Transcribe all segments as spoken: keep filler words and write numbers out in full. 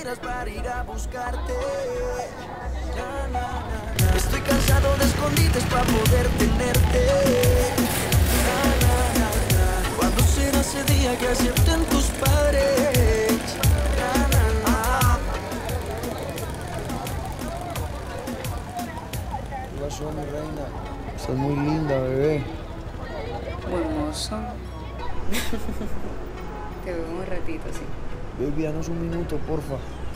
miras para ir a buscarte. Na, na, na, na. Estoy cansado de escondites para poder tenerte. Na, na, na, na. ¿Cuándo será ese día que acepten tus padres? Na, na, na. ¿Qué pasó, mi reina? Estás muy linda, bebé. Buen mozo. Te veo un ratito, sí. Baby, danos un minuto, porfa.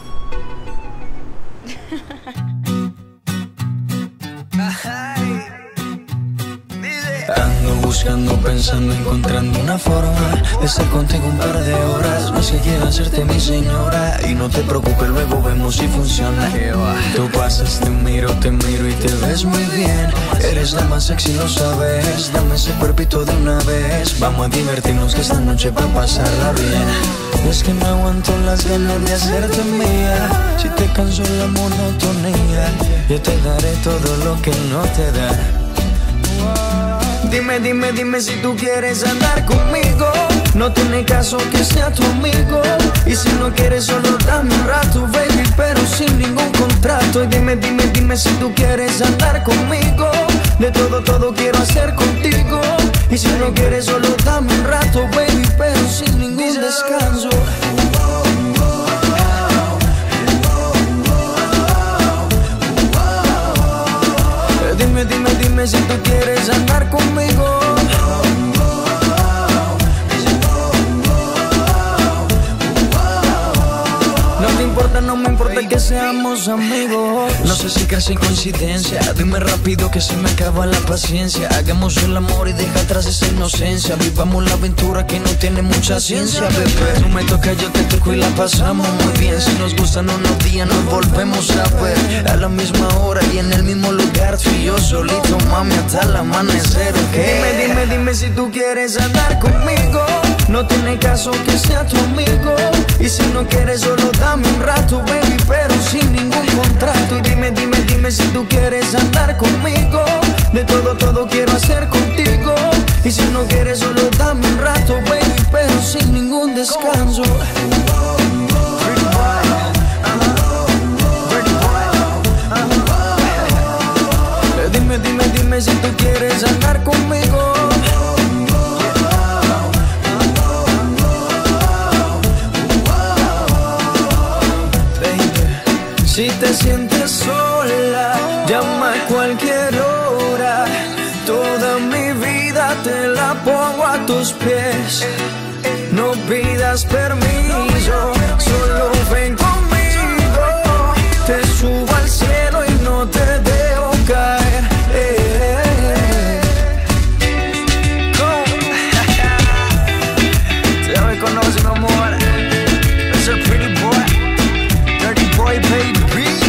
Ando buscando, pensando, encontrando una forma de estar contigo un par de horas. No es que quiera hacerte mi señora. Y no te preocupes, luego vemos si funciona. Tú pasas, te miro, te miro y te ves muy bien. Eres la más sexy, lo sabes. Dame ese cuerpito de una vez. Vamos a divertirnos que esta noche va a pasarla bien. Es que no aguanto las ganas de hacerte mía. Si te canso la monotonía, yo te daré todo lo que no te da. Dime, dime, dime si tú quieres andar conmigo. No tiene caso que sea tu amigo. Y si no quieres solo dame un rato, baby, pero sin ningún contrato. Y dime, dime, dime si tú quieres andar conmigo. De todo, todo quiero hacer contigo. Y si no quieres solo dame un rato, baby, pero sin ningún descanso. Dime, dime, dime si tú quieres andar conmigo. No te importa, no me importa que seamos amigos. No sé si casi coincidencia. Dime rápido que se me acaba la paciencia. Hagamos el amor y deja atrás esa inocencia. Vivamos la aventura que no tiene mucha ciencia, bebé. Tú me tocas, yo te toco y la pasamos muy bien. Si nos gustan unos días nos volvemos a ver. A la misma hora y en el mismo lugar. Tú y yo solito, mami, hasta el amanecer, ¿ok? Dime, dime, dime si tú quieres andar conmigo. No tiene caso que sea tu amigo. Y si no quieres solo dame un rato, baby, pero sin ningún contrato. Y dime, dime, dime si tú quieres andar conmigo. De todo, todo quiero hacer contigo. Y si no quieres solo dame un rato, baby, pero sin ningún descanso. Dime, dime, dime si tú quieres andar conmigo. Si te sientes sola, llama a cualquier hora. Toda mi vida te la pongo a tus pies. No pidas permiso, solo ven conmigo. Te subo al cielo y no te dejo caer. Eh, eh, eh. ¿Cómo? Ya me conoces, mi amor. Es el pretty boy, dirty boy, baby.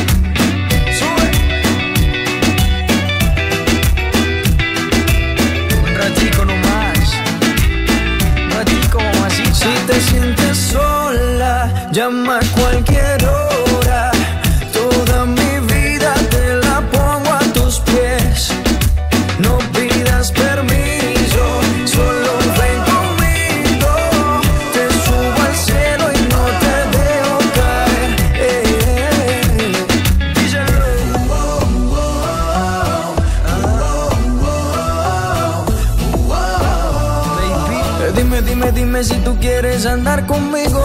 Si te sientes sola, llama a cualquier hora. Toda mi vida te la pongo a tus pies. No pidas permiso, solo ven conmigo. Te subo al cielo y no te dejo caer. Eh, eh, eh. Díselo. Baby, dime, dime, dime si tú quieres andar conmigo.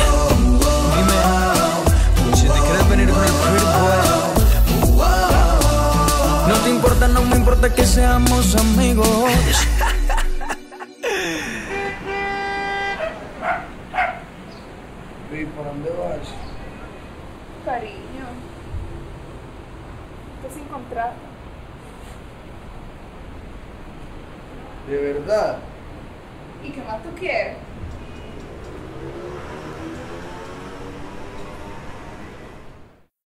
Dime si te quieres venir con el pretty boy. No te importa, no me importa que seamos amigos. Baby, ¿para dónde vas? Cariño, estás sin contrato. ¿De verdad? ¿Y qué más tú quieres?